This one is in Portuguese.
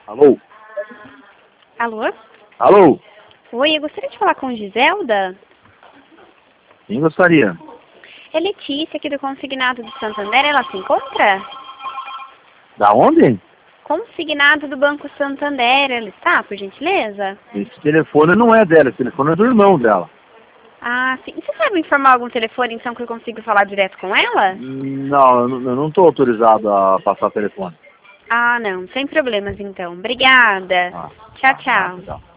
Alô? Alô? Alô? Oi, eu gostaria de falar com Giselda. Quem gostaria? É Letícia, aqui do Consignado do Santander. Ela se encontra? Da onde? Consignado do Banco Santander. Ela está, por gentileza? Esse telefone não é dela, esse telefone é do irmão dela. Ah, sim. Você sabe informar algum telefone, então, que eu consigo falar direto com ela? Não, eu não estou autorizado a passar telefone. Ah, não. Sem problemas, então. Obrigada. Ah, Tchau, tá, tchau. tchau.